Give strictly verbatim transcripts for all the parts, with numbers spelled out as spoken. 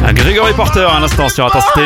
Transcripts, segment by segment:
Grégory Porter à l'instant sur Intensité.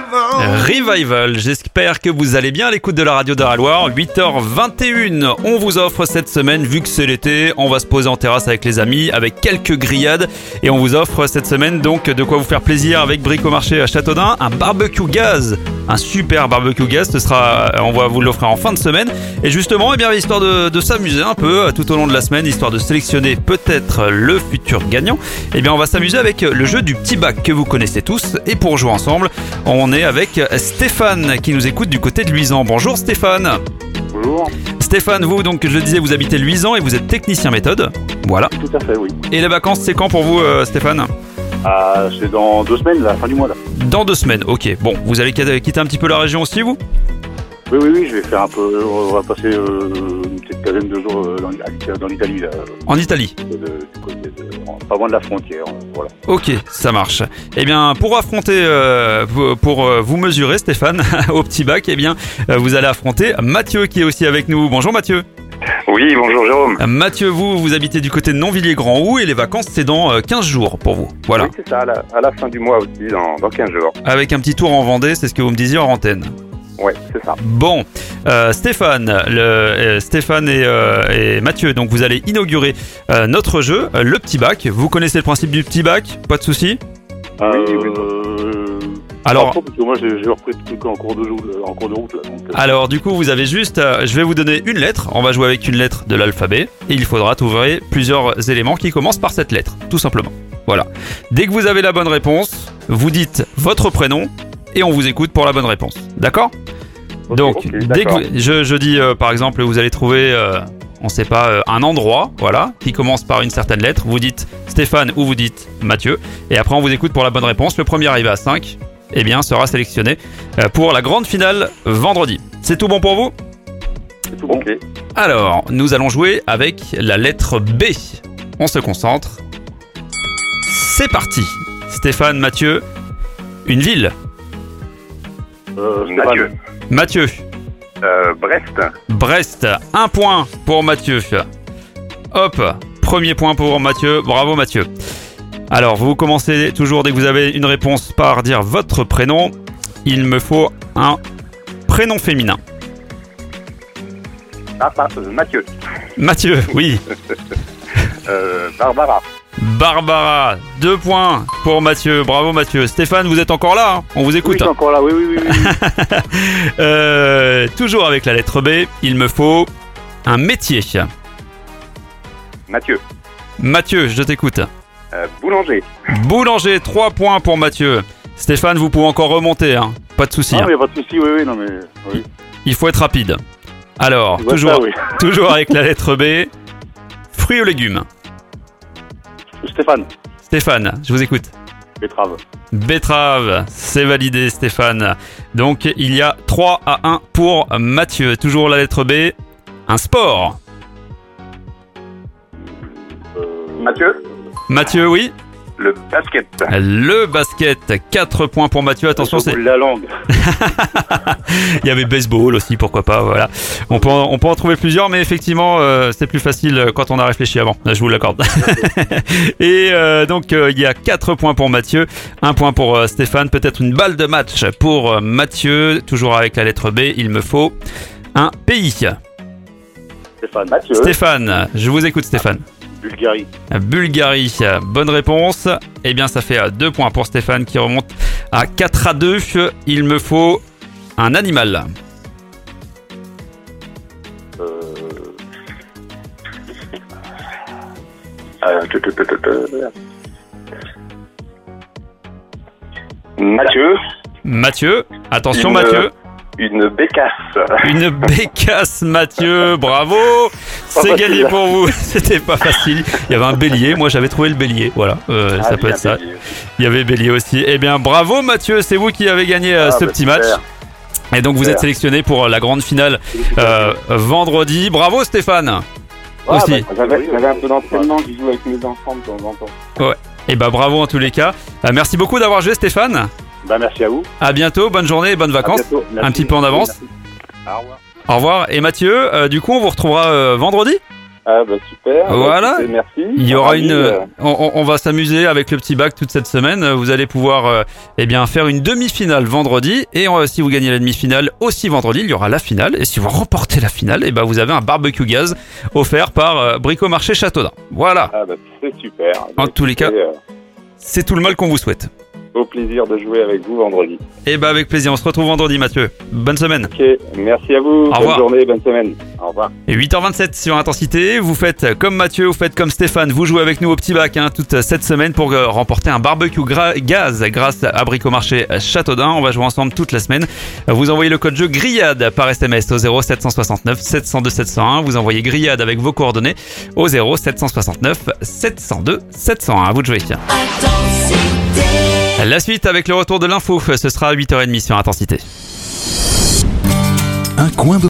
Revival, j'espère que vous allez bien à l'écoute de la radio d'Araloir. huit heures vingt et une, on vous offre cette semaine, vu que c'est l'été, on va se poser en terrasse avec les amis, avec quelques grillades. Et on vous offre cette semaine donc de quoi vous faire plaisir avec Bricomarché à Châteaudun, un barbecue gaz. Un super barbecue gaz, ce sera, on va vous l'offrir en fin de semaine. Et justement, eh bien, histoire de, de s'amuser un peu tout au long de la semaine, histoire de sélectionner peut-être le futur gagnant, eh bien, on va s'amuser avec le jeu du petit bac que vous connaissez tous. Et pour jouer ensemble, on est avec Stéphane qui nous écoute du côté de Luisan. Bonjour Stéphane. Bonjour. Stéphane, vous, donc je le disais, vous habitez Luisan et vous êtes technicien méthode. Voilà. Tout à fait, oui. Et les vacances, c'est quand pour vous, euh, Stéphane ? Ah, c'est dans deux semaines, la fin du mois là. Dans deux semaines, ok. Bon, vous allez quitter un petit peu la région aussi, vous ? Oui, oui, oui, je vais faire un peu. On va passer euh, une petite quinzaine de jours dans, dans l'Italie là. En Italie. De, de, du côté de, pas loin de la frontière, voilà. Ok, ça marche. Eh bien, pour affronter, euh, pour euh, vous mesurer, Stéphane, au petit bac, eh bien, euh, vous allez affronter Mathieu qui est aussi avec nous. Bonjour Mathieu. Oui, bonjour Jérôme. Mathieu, vous, vous habitez du côté de Nonvilliers-Grand-Houx et les vacances, c'est dans euh, quinze jours pour vous. Voilà. Oui, c'est ça, à la, à la fin du mois aussi, dans, dans quinze jours. Avec un petit tour en Vendée, c'est ce que vous me disiez en antenne. Ouais, c'est ça. Bon, euh, Stéphane, le, euh, Stéphane et, euh, et Mathieu, donc vous allez inaugurer euh, notre jeu, euh, le petit bac. Vous connaissez le principe du petit bac, pas de souci. Euh, oui, oui. Alors, parce que moi j'ai, j'ai repris le truc en cours de, en cours de route là. Donc, euh... alors du coup, vous avez juste, euh, je vais vous donner une lettre. On va jouer avec une lettre de l'alphabet et il faudra trouver plusieurs éléments qui commencent par cette lettre, tout simplement. Voilà. Dès que vous avez la bonne réponse, vous dites votre prénom et on vous écoute pour la bonne réponse. D'accord ? Okay, donc, okay, dès que vous, je, je dis euh, par exemple, vous allez trouver, euh, on sait pas, euh, un endroit, voilà, qui commence par une certaine lettre. Vous dites Stéphane ou vous dites Mathieu, et après on vous écoute pour la bonne réponse. Le premier arrivé à cinq, eh bien, sera sélectionné euh, pour la grande finale vendredi. C'est tout bon pour vous ? C'est tout bon. Okay. Alors, nous allons jouer avec la lettre B. On se concentre. C'est parti. Stéphane, Mathieu, une ville. Euh, Mathieu. Mathieu. Euh, Brest. Brest. Un point pour Mathieu. Hop, premier point pour Mathieu. Bravo Mathieu. Alors, vous commencez toujours dès que vous avez une réponse par dire votre prénom. Il me faut un prénom féminin. Ah, pas, euh, Mathieu. Mathieu, oui. euh, Barbara. Barbara, deux points pour Mathieu. Bravo Mathieu. Stéphane, vous êtes encore là, hein ? On vous écoute. Oui, je suis encore là, oui, oui, oui. oui. euh, toujours avec la lettre B, il me faut un métier. Mathieu. Mathieu, je t'écoute. Euh, boulanger. Boulanger, trois points pour Mathieu. Stéphane, vous pouvez encore remonter, hein. Pas de souci. Ah, hein. mais pas de souci, oui, oui, non, mais. Oui. Il faut être rapide. Alors, Je toujours, ça, oui. toujours avec la lettre B, fruits ou légumes. Stéphane. Stéphane, je vous écoute. Betterave. Betterave, c'est validé Stéphane. Donc il y a trois à un pour Mathieu. Toujours la lettre B, un sport. Euh... Mathieu. Mathieu, oui. Le basket. Le basket, quatre points pour Mathieu. Attention, c'est... La langue. Il y avait baseball aussi, pourquoi pas, voilà. On peut en, on peut en trouver plusieurs, mais effectivement, euh, c'est plus facile quand on a réfléchi avant. Là, je vous l'accorde. Et euh, donc, euh, il y a quatre points pour Mathieu, un point pour euh, Stéphane. Peut-être une balle de match pour euh, Mathieu. Toujours avec la lettre B, il me faut un pays. Stéphane. Mathieu. Stéphane, je vous écoute Stéphane. Bulgarie. Bulgarie, bonne réponse. Eh bien, ça fait deux points pour Stéphane qui remonte à quatre à deux. Il me faut un animal. Euh... Euh, Mathieu. Mathieu, attention Une, Mathieu. Une bécasse. Une bécasse, Mathieu, bravo. C'est gagné pour vous. C'était pas facile. Il y avait un bélier. Moi, j'avais trouvé le bélier. Voilà, euh, Ah, ça peut être ça. Bélier. Il y avait bélier aussi. Eh bien, bravo, Mathieu. C'est vous qui avez gagné euh, Ah, ce bah, petit super. match. Et donc, vous Super. êtes sélectionné pour la grande finale euh, vendredi. Bravo, Stéphane. Ah, aussi. bah, J'avais, j'avais un peu d'entraînement, je joue avec mes enfants de temps en temps. Et bah, bravo en tous les cas. Euh, merci beaucoup d'avoir joué, Stéphane. Bah, merci à vous. À bientôt. Bonne journée et bonnes vacances. À bientôt. Merci. Un petit peu en avance. Merci. Au revoir. Au revoir. Et Mathieu, euh, du coup, on vous retrouvera euh, vendredi. Ah bah super. Voilà. Bah, écoutez, merci. Il y aura Ravi, une, euh, on, on va s'amuser avec le petit bac toute cette semaine. Vous allez pouvoir, euh, eh bien, faire une demi-finale vendredi. Et euh, si vous gagnez la demi-finale aussi vendredi, il y aura la finale. Et si vous remportez la finale, eh ben, vous avez un barbecue gaz offert par euh, Bricomarché Châteaudun. Voilà. Ah bah c'est super. En Bah, tous les cas, écoutez, euh, c'est tout le mal qu'on vous souhaite. au plaisir de jouer avec vous vendredi. Et ben, avec plaisir. On se retrouve vendredi, Mathieu. Bonne semaine. Ok, merci à vous. Bonne revoir. journée, bonne semaine. Au revoir. Et huit heures vingt-sept sur Intensité, vous faites comme Mathieu, vous faites comme Stéphane, vous jouez avec nous au petit bac hein, toute cette semaine pour euh, remporter un barbecue gra- gaz grâce à Bricomarché Châteaudun. On va jouer ensemble toute la semaine. Vous envoyez le code jeu grillade par S M S au zéro sept cent soixante-neuf sept cent deux sept cent un. Vous envoyez grillade avec vos coordonnées au zéro sept cent soixante-neuf sept cent deux sept cent un. À vous de jouer. La suite avec le retour de l'info, ce sera à huit heures trente sur Intensité. Un coin de